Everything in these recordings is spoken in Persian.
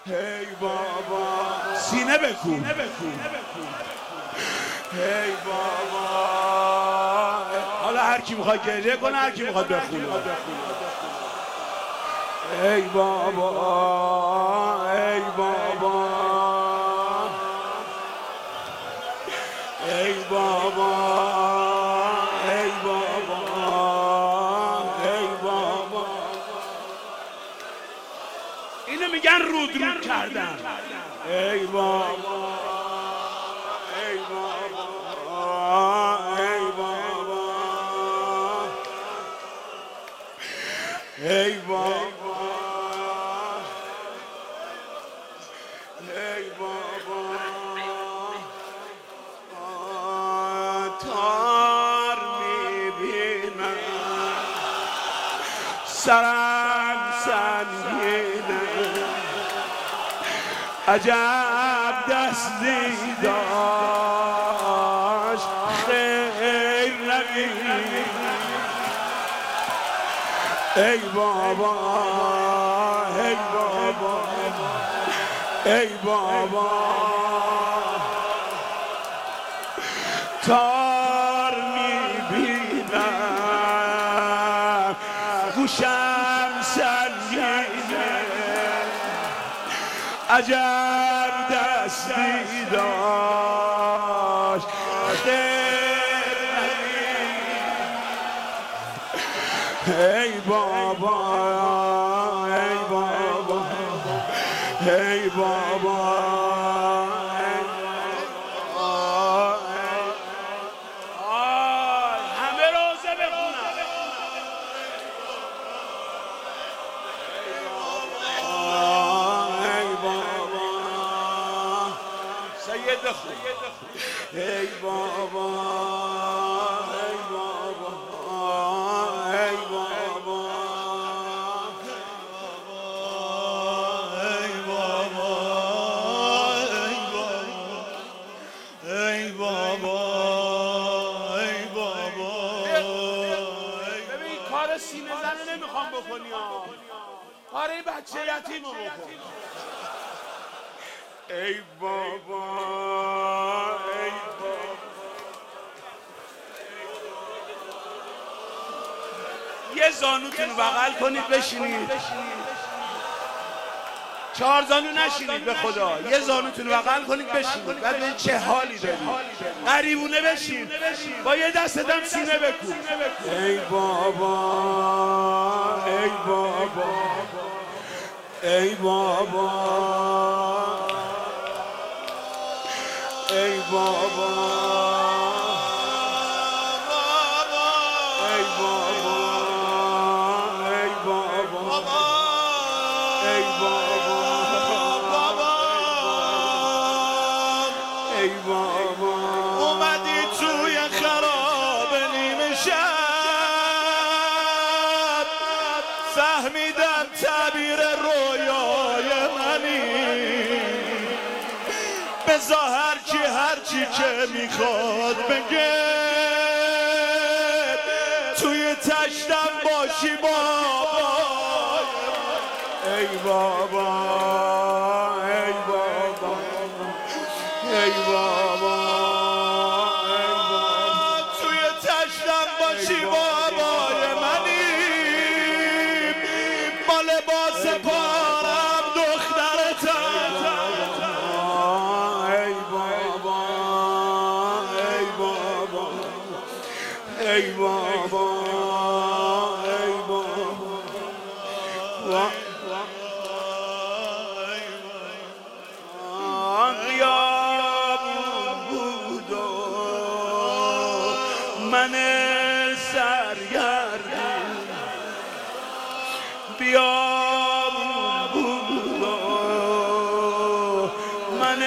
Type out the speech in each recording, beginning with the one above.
ای بابا سینه بکن ای بابا حالا هر کی میخواد گریه کنه هر کی میخواد بخونه ای بابا ای بابا ای بابا ای بابا ای بابا اینو میگن رود کردن ای بابا ای بابا ای بابا ای بابا ای بابا تار میبینم سرم سنگینه عجب دستی داشت خیر نبینی ای بابا ای بابا ای بابا تار میبینم گوشم سنگینه عجب دستی داشت ای بابا ای بابا ای بابا همه روزه بخونم ای بابا سید خون ای بابا ای بابا ای بابا ای بابا ای بابا ای بابا ببین کار سینه زنه نمیخوام بکنی ها کار این بچه یتیم رو بکن ای بابا ای بابا یه زانوتون رو بغل کنید بشینید چهار زانو نشینید به خدا یه زانوتون رو بغل کنید بشینید بعد ببین چه حالی دارید غریبونه بشین با یه دستتم سینه بکن ای بابا ای بابا ای بابا ای بابا ای بابا ای بابا ای بابا ای بابا اومدی توی خراب نیمه شب فهمیدم تعبیر رویای منی بزا هرچی که میخواد بگه توی تشتم باشی بابا ای بابا ای بابا ای بابا ای بابا توی تشتم باشی بابای منی با لباس پارم دخترتم ای بابا ای بابا ای بابا ای بابا من سرگردون بیامون بود من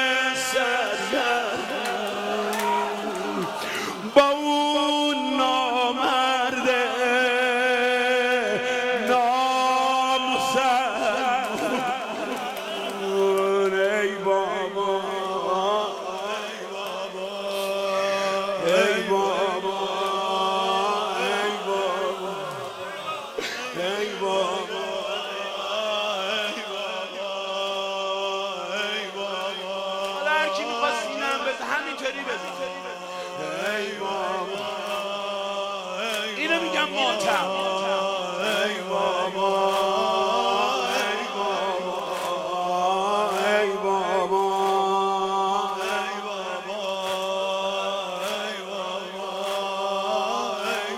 سرگردون با اون نامرده ناموسن ماتم ای بابا ای بابا ای بابا ای بابا ای بابا ای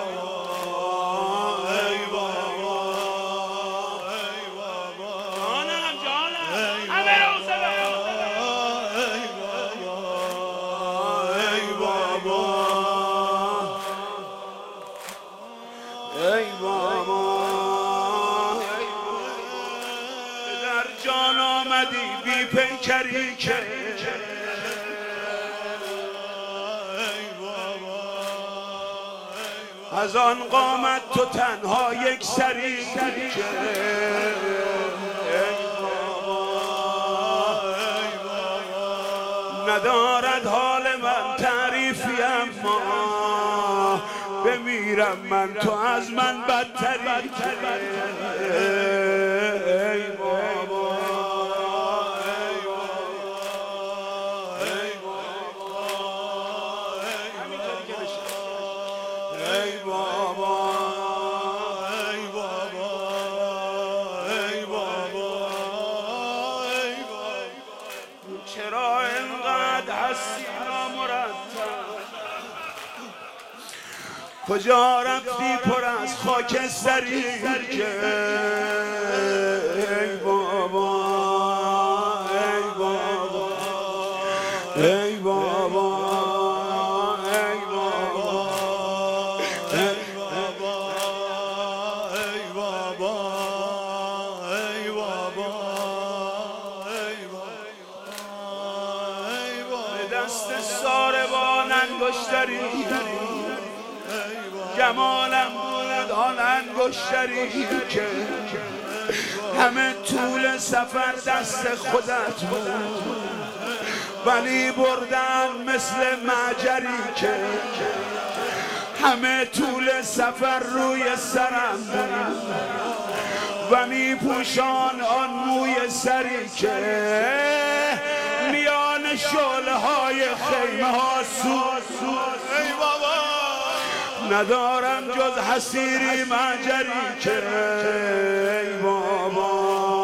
بابا ای بابا ای بابا جانم همه رو ای بابا ای بابا ای بابا در جان آمدی بی پیکری که از آن قامت تو تنها یک سری که ندارد حال من تعریفی اما بمیرم من تو از من بدتری ای بابا ای بابا ای بابا ای بابا ای بابا ای بابا چرا اینقدر هستی نامرتب کجا رفتی پر از خاکستری که ای بابا ای بابا ای بابا ای بابا ای بابا ای بابا ای بابا ای بابا به دست ساربان انگشتری جمالم بود آن انگشتری که همه طول سفر دست خودت بود ولی بردن مثل معجری که همه طول سفر روی سرم بود و می پوشان آن موی سری که میان شعله های خیمه ها سوز ای بابا ندارم جز حسیری معجری که ای بابا